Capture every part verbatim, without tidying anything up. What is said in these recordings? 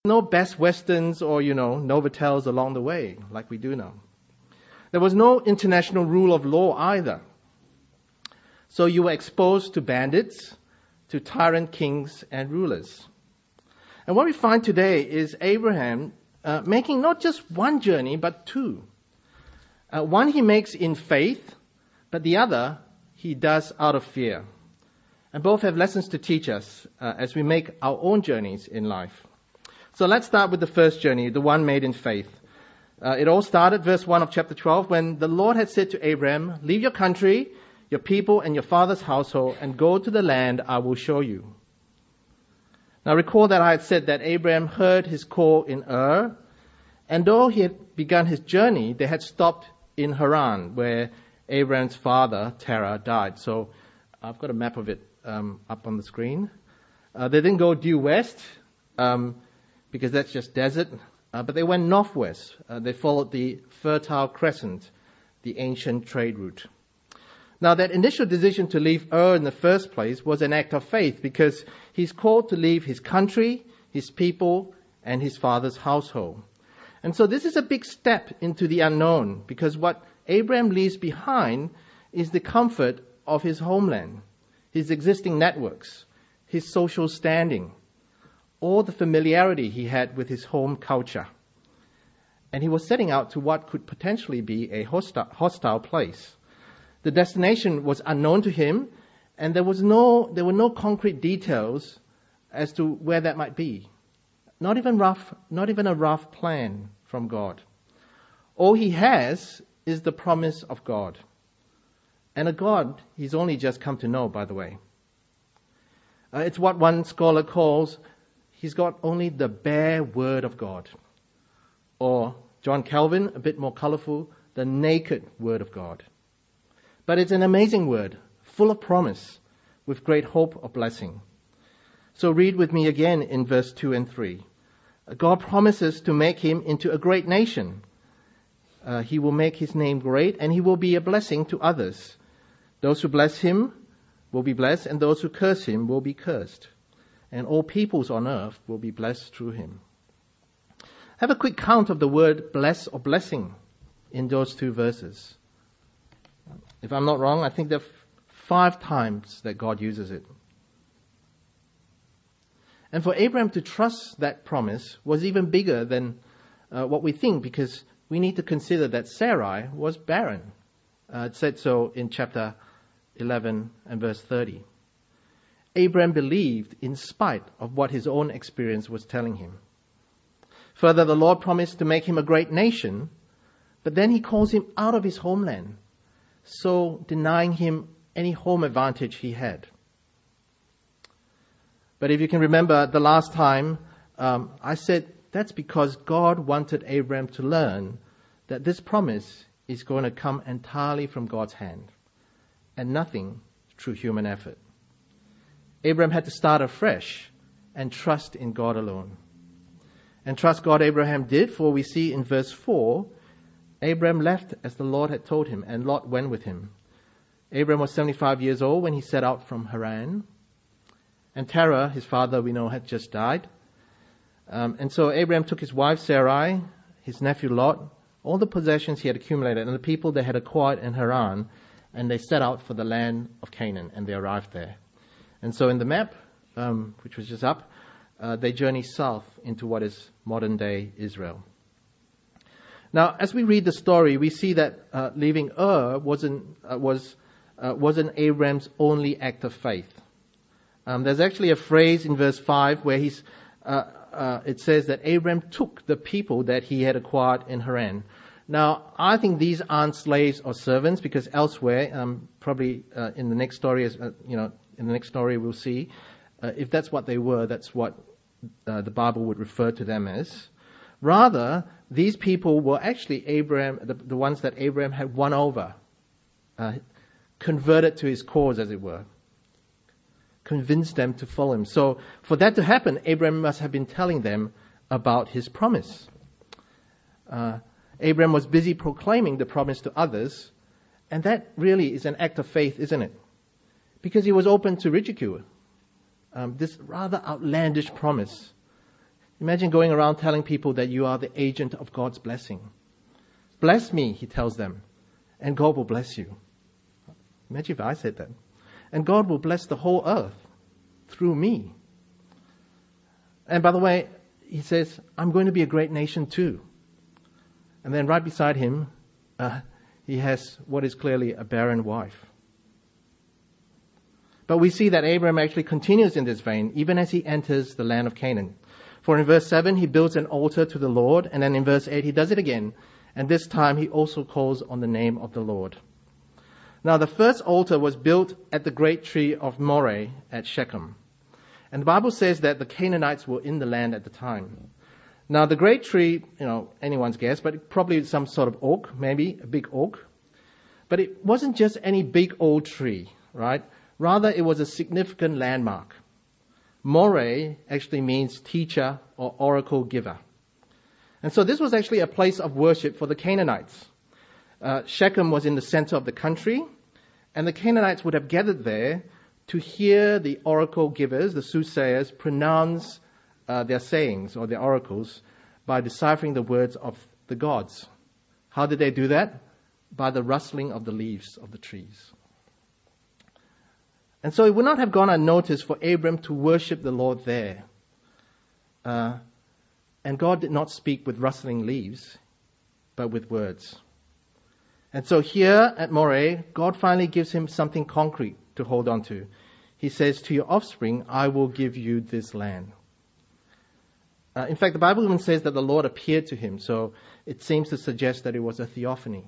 No Best Westerns or, you know, Novotels along the way, like we do now. There was no international rule of law either. So you were exposed to bandits, to tyrant kings and rulers. And what we find today is Abraham uh, making not just one journey, but two. Uh, one he makes in faith, but the other he does out of fear. And both have lessons to teach us uh, as we make our own journeys in life. So let's start with the first journey, the one made in faith. Uh, it all started, verse one of chapter twelve, when the Lord had said to Abraham, "Leave your country, your people and your father's household, and go to the land I will show you." Now recall that I had said that Abraham heard his call in Ur, and though he had begun his journey, they had stopped in Haran, where Abraham's father, Terah, died. So I've got a map of it um, up on the screen. Uh, they didn't go due west, um, because that's just desert, uh, but they went northwest. Uh, they followed the Fertile Crescent, the ancient trade route. Now, that initial decision to leave Ur in the first place was an act of faith, because he's called to leave his country, his people, and his father's household. And so this is a big step into the unknown, because what Abraham leaves behind is the comfort of his homeland, his existing networks, his social standing, all the familiarity he had with his home culture. And he was setting out to what could potentially be a hostile, hostile place. The destination was unknown to him, and there was no, there were no concrete details as to where that might be. Not even rough, not even a rough plan from God. All he has is the promise of God. And a God he's only just come to know, by the way. Uh, it's what one scholar calls, he's got only the bare word of God. Or, John Calvin, a bit more colorful, the naked word of God. But it's an amazing word, full of promise, with great hope of blessing. So read with me again in verse two and three. God promises to make him into a great nation. Uh, he will make his name great, and he will be a blessing to others. Those who bless him will be blessed, and those who curse him will be cursed. And all peoples on earth will be blessed through him. Have a quick count of the word bless or blessing in those two verses. If I'm not wrong, I think there are five times that God uses it. And for Abraham to trust that promise was even bigger than uh, what we think, because we need to consider that Sarai was barren. Uh, it said so in chapter eleven and verse thirty. Abraham believed in spite of what his own experience was telling him. Further, the Lord promised to make him a great nation, but then he calls him out of his homeland, so denying him any home advantage he had. But if you can remember the last time, um, I said that's because God wanted Abraham to learn that this promise is going to come entirely from God's hand and nothing through human effort. Abraham had to start afresh and trust in God alone. And trust God Abraham did, for we see in verse four, Abraham left as the Lord had told him, and Lot went with him. Abraham was seventy-five years old when he set out from Haran. And Terah, his father, we know, had just died. Um, and so Abraham took his wife Sarai, his nephew Lot, all the possessions he had accumulated, and the people they had acquired in Haran, and they set out for the land of Canaan, and they arrived there. And so in the map, um, which was just up, uh, they journey south into what is modern-day Israel. Now, as we read the story, we see that uh, leaving Ur wasn't uh, was uh, wasn't Abraham's only act of faith. Um, there's actually a phrase in verse five where he's uh, uh, it says that Abraham took the people that he had acquired in Haran. Now, I think these aren't slaves or servants, because elsewhere, um, probably uh, in the next story, as uh, you know, in the next story we'll see, uh, if that's what they were, that's what uh, the Bible would refer to them as. Rather, these people were actually Abraham, the, the ones that Abraham had won over, uh, converted to his cause, as it were, convinced them to follow him. So, for that to happen, Abraham must have been telling them about his promise. Uh, Abraham was busy proclaiming the promise to others, and that really is an act of faith, isn't it? Because he was open to ridicule. Um, this rather outlandish promise. Imagine going around telling people that you are the agent of God's blessing. Bless me, he tells them, and God will bless you. Imagine if I said that. And God will bless the whole earth through me. And by the way, he says, I'm going to be a great nation too. And then right beside him, uh, he has what is clearly a barren wife. But we see that Abraham actually continues in this vein, even as he enters the land of Canaan. For in verse seven, he builds an altar to the Lord, and then in verse eight, he does it again. And this time, he also calls on the name of the Lord. Now, the first altar was built at the great tree of Moreh at Shechem. And the Bible says that the Canaanites were in the land at the time. Now, the great tree, you know, anyone's guess, but probably some sort of oak, maybe a big oak. But it wasn't just any big old tree, right? Rather, it was a significant landmark. Moreh actually means teacher or oracle giver. And so this was actually a place of worship for the Canaanites. Uh, Shechem was in the center of the country, and the Canaanites would have gathered there to hear the oracle givers, the soothsayers, pronounce uh, their sayings or their oracles by deciphering the words of the gods. How did they do that? By the rustling of the leaves of the trees. And so it would not have gone unnoticed for Abram to worship the Lord there. Uh, and God did not speak with rustling leaves, but with words. And so here at Moreh, God finally gives him something concrete to hold on to. He says, to your offspring, I will give you this land. Uh, in fact, the Bible even says that the Lord appeared to him, so it seems to suggest that it was a theophany.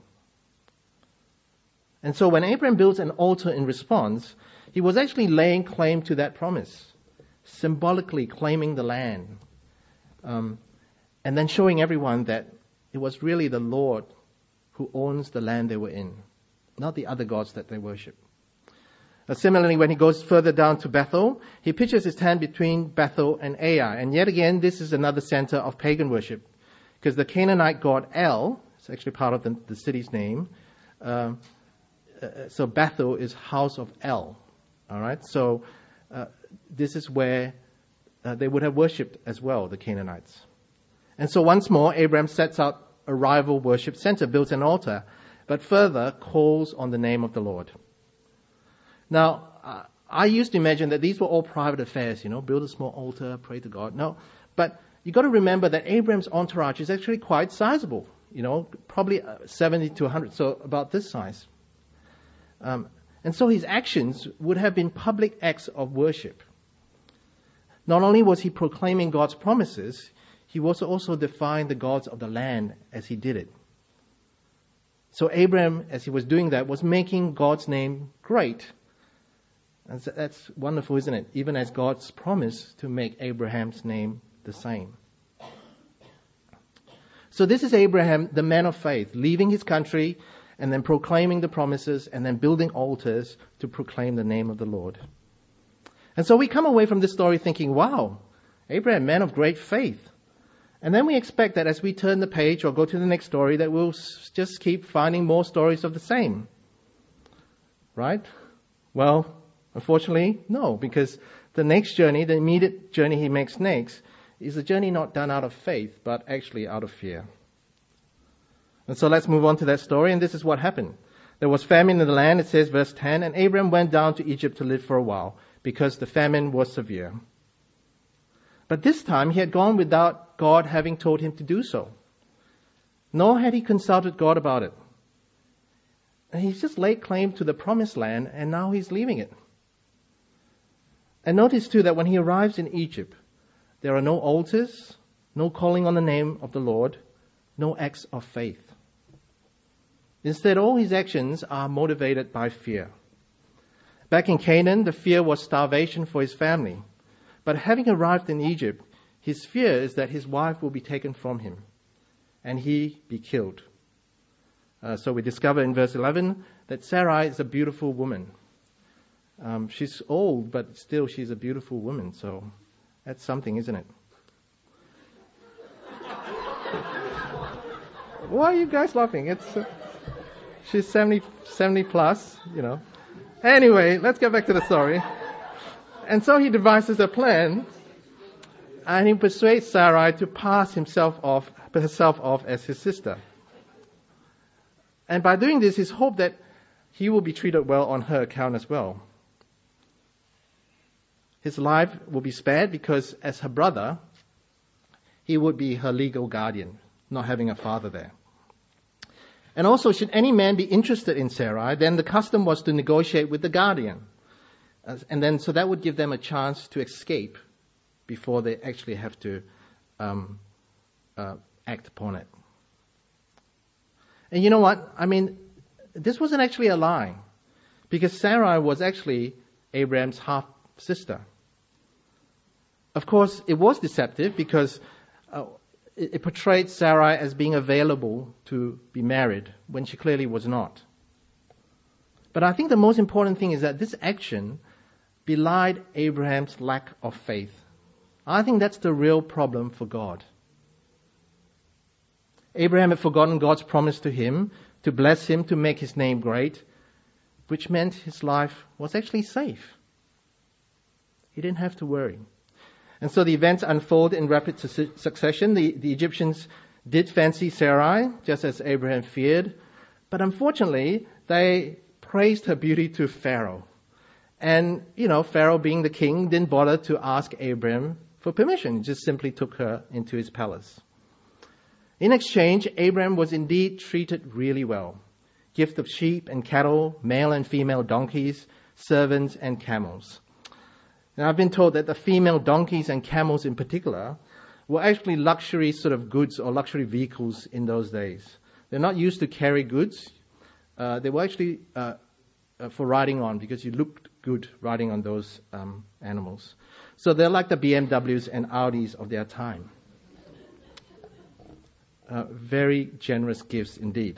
And so when Abraham builds an altar in response, he was actually laying claim to that promise, symbolically claiming the land, um, and then showing everyone that it was really the Lord who owns the land they were in, not the other gods that they worship. Uh, similarly, when he goes further down to Bethel, he pitches his tent between Bethel and Ai. And yet again, this is another center of pagan worship, because the Canaanite god El, it's actually part of the, the city's name, uh, uh, so Bethel is house of El. All right, so uh, this is where uh, they would have worshipped as well, the Canaanites. And so once more, Abraham sets out a rival worship center, builds an altar, but further calls on the name of the Lord. Now, uh, I used to imagine that these were all private affairs, you know, build a small altar, pray to God. No, but you've got to remember that Abraham's entourage is actually quite sizable, you know, probably seventy to one hundred, so about this size. Um, And so his actions would have been public acts of worship. Not only was he proclaiming God's promises, he was also defying the gods of the land as he did it. So Abraham, as he was doing that, was making God's name great. And that's wonderful, isn't it? Even as God's promise to make Abraham's name the same. So this is Abraham, the man of faith, leaving his country and then proclaiming the promises, and then building altars to proclaim the name of the Lord. And so we come away from this story thinking, wow, Abraham, man of great faith. And then we expect that as we turn the page or go to the next story, that we'll just keep finding more stories of the same. Right? Well, unfortunately, no, because the next journey, the immediate journey he makes next, is a journey not done out of faith, but actually out of fear. And so let's move on to that story, and this is what happened. There was famine in the land, it says, verse ten, and Abram went down to Egypt to live for a while, because the famine was severe. But this time he had gone without God having told him to do so. Nor had he consulted God about it. And he's just laid claim to the promised land, and now he's leaving it. And notice too that when he arrives in Egypt, there are no altars, no calling on the name of the Lord, no acts of faith. Instead, all his actions are motivated by fear. Back in Canaan, the fear was starvation for his family. But having arrived in Egypt, his fear is that his wife will be taken from him and he be killed. Uh, so we discover in verse eleven that Sarai is a beautiful woman. Um, she's old, but still she's a beautiful woman. So that's something, isn't it? Why are you guys laughing? It's uh, she's seventy, seventy plus, you know. Anyway, let's get back to the story. And so he devises a plan And he persuades Sarai to pass himself off, herself off as his sister. And by doing this, his hope that he will be treated well on her account as well. His life will be spared because as her brother, he would be her legal guardian, not having a father there. And also, should any man be interested in Sarai, then the custom was to negotiate with the guardian. And then, so that would give them a chance to escape before they actually have to um, uh, act upon it. And you know what? I mean, this wasn't actually a lie, because Sarai was actually Abraham's half-sister. Of course, it was deceptive because uh, it, it portrayed Sarai as being available to be married when she clearly was not. But I think the most important thing is that this action belied Abraham's lack of faith. I think that's the real problem for God. Abraham had forgotten God's promise to him to bless him, to make his name great, which meant his life was actually safe. He didn't have to worry. And so the events unfold in rapid su- succession. The, the Egyptians did fancy Sarai, just as Abraham feared. But unfortunately, they praised her beauty to Pharaoh. And, you know, Pharaoh, being the king, didn't bother to ask Abraham for permission. He just simply took her into his palace. In exchange, Abraham was indeed treated really well. Gift of sheep and cattle, male and female donkeys, servants and camels. Now, I've been told that the female donkeys and camels in particular were actually luxury sort of goods or luxury vehicles in those days. They're not used to carry goods. Uh, they were actually uh, uh, for riding on, because you looked good riding on those um, animals. So they're like the B M Ws and Audis of their time. Uh, very generous gifts indeed.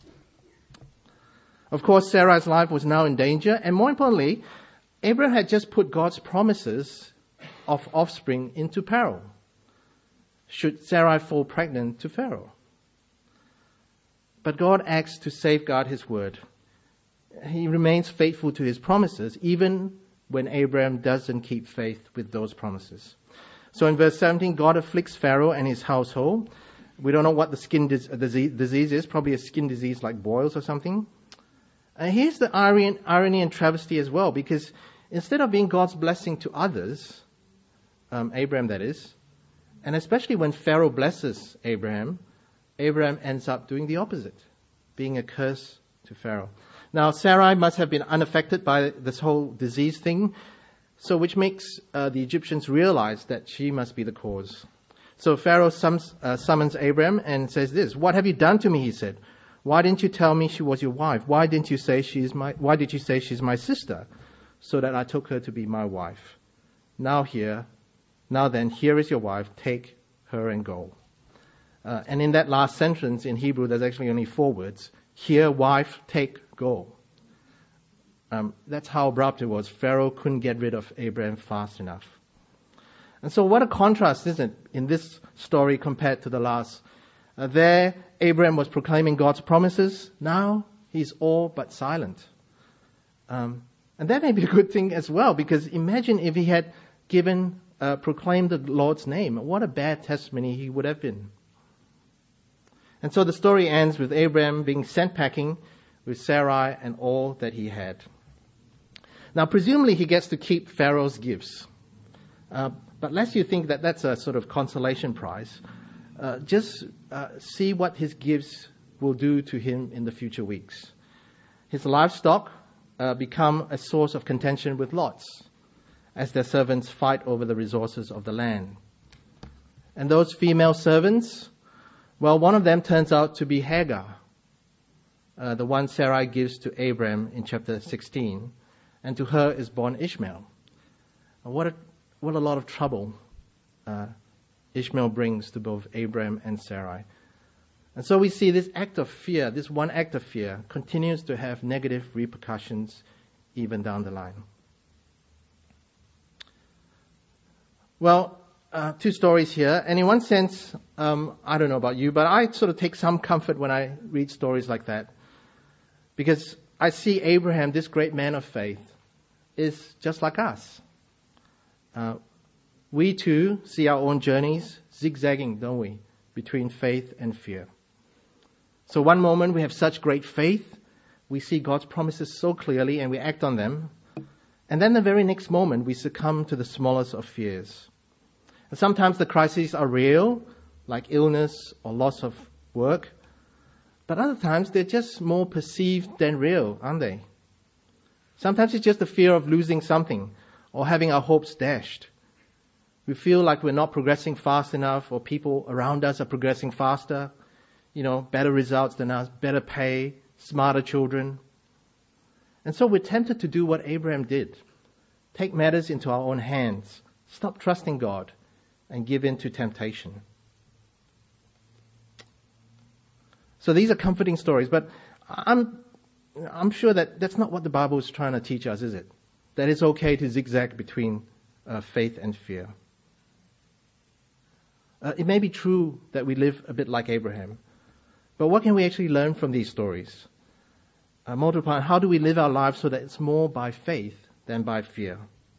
Of course, Sarai's life was now in danger, and more importantly, Abraham had just put God's promises of offspring into peril. Should Sarai fall pregnant to Pharaoh? But God acts to safeguard his word. He remains faithful to his promises, even when Abraham doesn't keep faith with those promises. So in verse seventeen, God afflicts Pharaoh and his household. We don't know what the skin dis- disease is, probably a skin disease like boils or something. And here's the irony, irony and travesty as well, because instead of being God's blessing to others, um, Abraham that is, and especially when Pharaoh blesses Abraham, Abraham ends up doing the opposite, being a curse to Pharaoh. Now, Sarai must have been unaffected by this whole disease thing, so which makes uh, the Egyptians realize that she must be the cause. So Pharaoh sums, uh, summons Abraham and says this, "What have you done to me?" he said. "Why didn't you tell me she was your wife? Why didn't you say she's my, why did you say she's my sister, so that I took her to be my wife? Now here, now then, here is your wife, take her and go." Uh, and in that last sentence in Hebrew, there's actually only four words. Here, wife, take, go. Um, that's how abrupt it was. Pharaoh couldn't get rid of Abraham fast enough. And so what a contrast, isn't it, in this story compared to the last. Uh, there, Abraham was proclaiming God's promises. Now, he's all but silent. Um, and that may be a good thing as well, because imagine if he had given, uh, proclaimed the Lord's name. What a bad testimony he would have been. And so the story ends with Abraham being sent packing with Sarai and all that he had. Now, presumably he gets to keep Pharaoh's gifts. Uh, but lest you think that that's a sort of consolation prize, uh, just uh, see what his gifts will do to him in the future weeks. His livestock uh, become a source of contention with Lot's, as their servants fight over the resources of the land. And those female servants, well, one of them turns out to be Hagar, uh, the one Sarai gives to Abraham in chapter sixteen, and to her is born Ishmael. What a, what a lot of trouble uh, Ishmael brings to both Abraham and Sarai. And so we see this act of fear, this one act of fear, continues to have negative repercussions even down the line. Well, uh, two stories here. And in one sense, um, I don't know about you, but I sort of take some comfort when I read stories like that. Because I see Abraham, this great man of faith, is just like us. Uh, we too see our own journeys zigzagging, don't we, between faith and fear. So one moment we have such great faith, we see God's promises so clearly and we act on them. And then the very next moment we succumb to the smallest of fears. And sometimes the crises are real, like illness or loss of work. But other times they're just more perceived than real, aren't they? Sometimes it's just the fear of losing something or having our hopes dashed. We feel like we're not progressing fast enough, or people around us are progressing faster, you know, better results than us, better pay, smarter children. And so we're tempted to do what Abraham did. Take matters into our own hands. Stop trusting God and give in to temptation. So these are comforting stories, but I'm, I'm sure that that's not what the Bible is trying to teach us, is it? That it's okay to zigzag between uh, faith and fear. Uh, it may be true that we live a bit like Abraham, but what can we actually learn from these stories? Uh, multiply, how do we live our lives so that it's more by faith than by fear?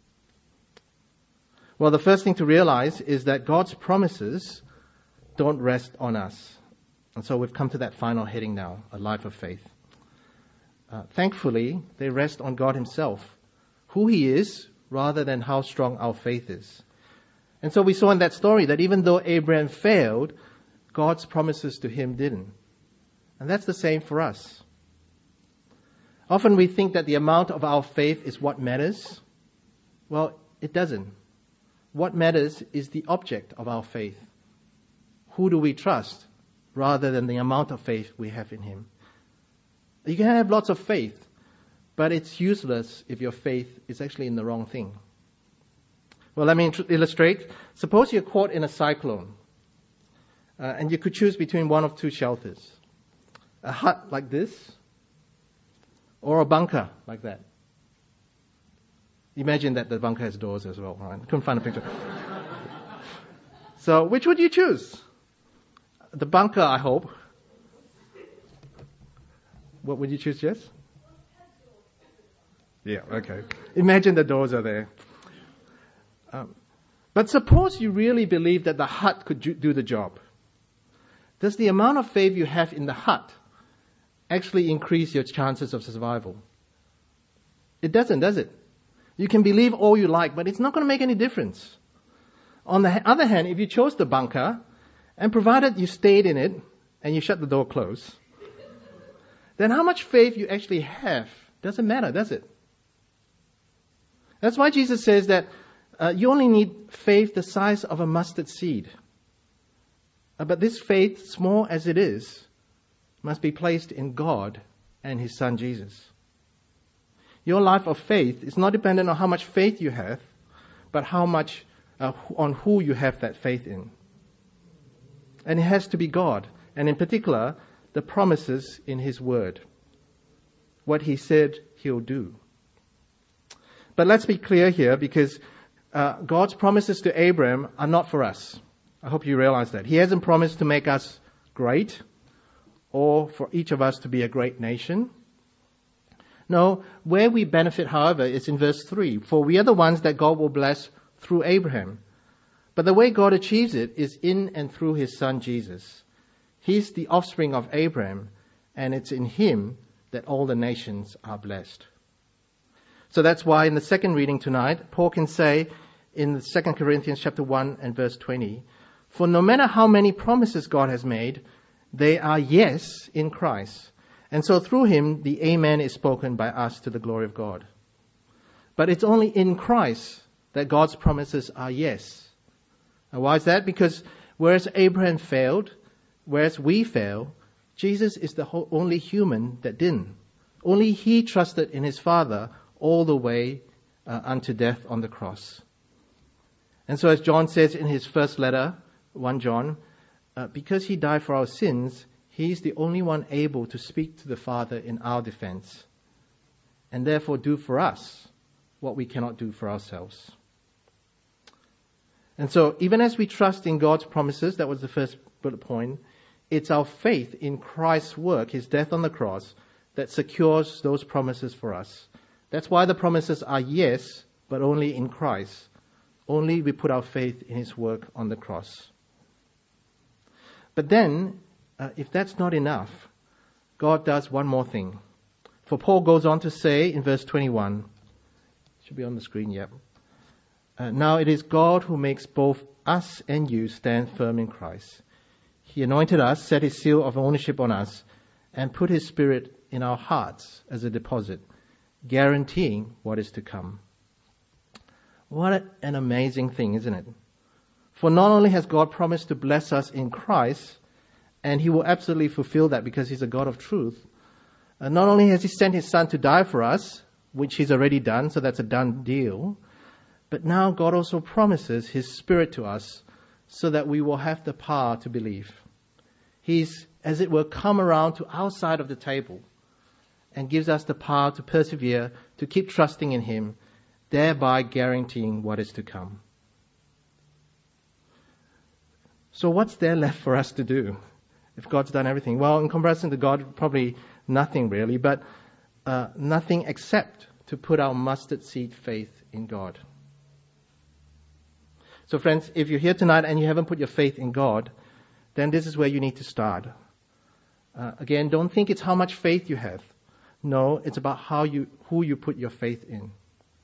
Well, the first thing to realize is that God's promises don't rest on us. And so we've come to that final heading now, a life of faith. Uh, thankfully, they rest on God Himself, who He is, rather than how strong our faith is. And so we saw in that story that even though Abraham failed, God's promises to him didn't. And that's the same for us. Often we think that the amount of our faith is what matters. Well, it doesn't. What matters is the object of our faith. Who do we trust, rather than the amount of faith we have in Him? You can have lots of faith, but it's useless if your faith is actually in the wrong thing. Well, let me int- illustrate. Suppose you're caught in a cyclone, uh, and you could choose between one of two shelters. A hut like this, or a bunker like that. Imagine that the bunker has doors as well, right? Couldn't find a picture. So, which would you choose? The bunker, I hope. What would you choose, Jess? Yeah, okay. Imagine the doors are there. Um, but suppose you really believe that the hut could do the job. Does the amount of faith you have in the hut actually increase your chances of survival? It doesn't, does it? You can believe all you like, but it's not going to make any difference. On the other hand, if you chose the bunker, and provided you stayed in it, and you shut the door closed, then how much faith you actually have doesn't matter, does it? That's why Jesus says that uh, you only need faith the size of a mustard seed. Uh, but this faith, small as it is, must be placed in God and His Son Jesus. Your life of faith is not dependent on how much faith you have, but how much uh, on who you have that faith in. And it has to be God, and in particular, the promises in His Word. What He said He'll do. But let's be clear here, because uh, God's promises to Abraham are not for us. I hope you realize that. He hasn't promised to make us great, or for each of us to be a great nation. No, where we benefit, however, is in verse three. For we are the ones that God will bless through Abraham. But the way God achieves it is in and through His Son Jesus. He's the offspring of Abraham, and it's in Him that all the nations are blessed. So that's why in the second reading tonight, Paul can say in the Second Corinthians chapter one and verse twenty, for no matter how many promises God has made, they are yes in Christ. And so through Him, the Amen is spoken by us to the glory of God. But it's only in Christ that God's promises are yes. And why is that? Because whereas Abraham failed, whereas we fail, Jesus is the whole, only human that didn't. Only He trusted in His Father all the way uh, unto death on the cross. And so as John says in his first letter, First John, uh, because He died for our sins, He's the only one able to speak to the Father in our defense, and therefore do for us what we cannot do for ourselves. And so even as we trust in God's promises, that was the first bullet point, it's our faith in Christ's work, His death on the cross, that secures those promises for us. That's why the promises are yes, but only in Christ. Only we put our faith in his work on the cross. But then, uh, if that's not enough, God does one more thing. For Paul goes on to say in verse twenty-one, should be on the screen, yep. Uh, now it is God who makes both us and you stand firm in Christ. He anointed us, set his seal of ownership on us, and put his Spirit in our hearts as a deposit, guaranteeing what is to come. What an amazing thing, isn't it? For not only has God promised to bless us in Christ, and he will absolutely fulfill that because he's a God of truth, uh, not only has he sent his Son to die for us, which he's already done, so that's a done deal, but now God also promises his Spirit to us so that we will have the power to believe. He's, as it were, come around to our side of the table and gives us the power to persevere, to keep trusting in him, thereby guaranteeing what is to come. So what's there left for us to do if God's done everything? Well, in comparison to God, probably nothing really, but uh, nothing except to put our mustard seed faith in God. So friends, if you're here tonight and you haven't put your faith in God, then this is where you need to start. Uh, again, don't think it's how much faith you have. No, it's about how you, who you put your faith in.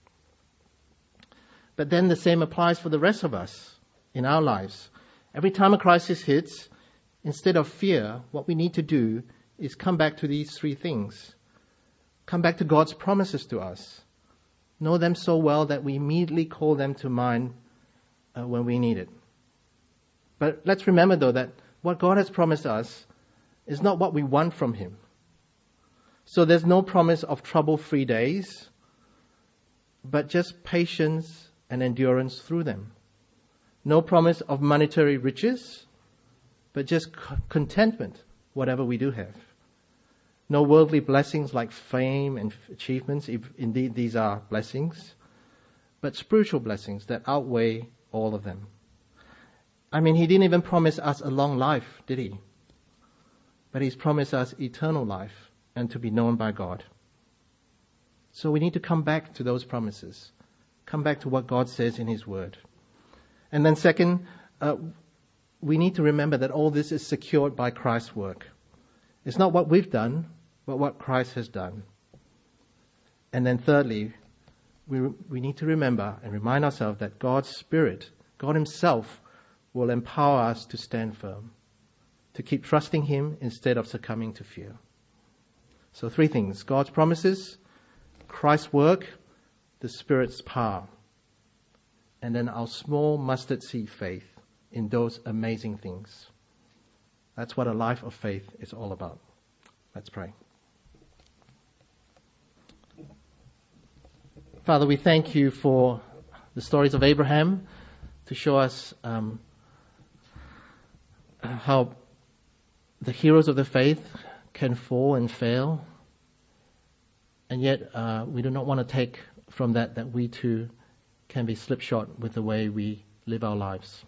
But then the same applies for the rest of us in our lives. Every time a crisis hits, instead of fear, what we need to do is come back to these three things. Come back to God's promises to us. Know them so well that we immediately call them to mind uh, when we need it. But let's remember, though, that what God has promised us is not what we want from him. So there's no promise of trouble-free days, but just patience and endurance through them. No promise of monetary riches, but just contentment, whatever we do have. No worldly blessings like fame and achievements, if indeed these are blessings, but spiritual blessings that outweigh all of them. I mean, he didn't even promise us a long life, did he? But he's promised us eternal life and to be known by God. So we need to come back to those promises. Come back to what God says in his word. And then second, uh, we need to remember that all this is secured by Christ's work. It's not what we've done, but what Christ has done. And then thirdly, we, we need to remember and remind ourselves that God's Spirit, God himself, will empower us to stand firm, to keep trusting him instead of succumbing to fear. So three things: God's promises, Christ's work, the Spirit's power, and then our small mustard seed faith in those amazing things. That's what a life of faith is all about. Let's pray. Father, we thank you for the stories of Abraham to show us um, how the heroes of the faith can fall and fail. And yet uh, we do not want to take from that that we too can be slipshod with the way we live our lives.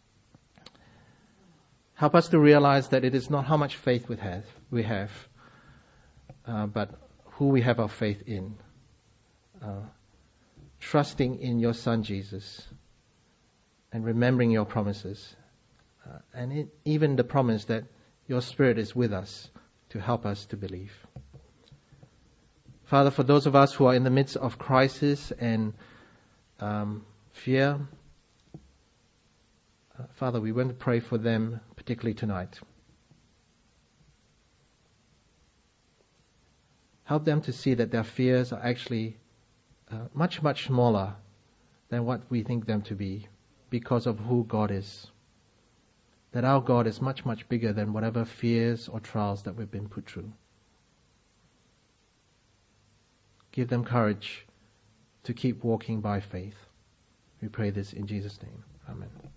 Help us to realize that it is not how much faith we have, we have uh, but who we have our faith in. Uh, trusting in your Son Jesus and remembering your promises. Uh, and it, even the promise that your Spirit is with us to help us to believe. Father, for those of us who are in the midst of crisis and um, fear, uh, Father, we want to pray for them, particularly tonight. Help them to see that their fears are actually uh, much, much smaller than what we think them to be because of who God is. That our God is much, much bigger than whatever fears or trials that we've been put through. Give them courage to keep walking by faith. We pray this in Jesus' name. Amen.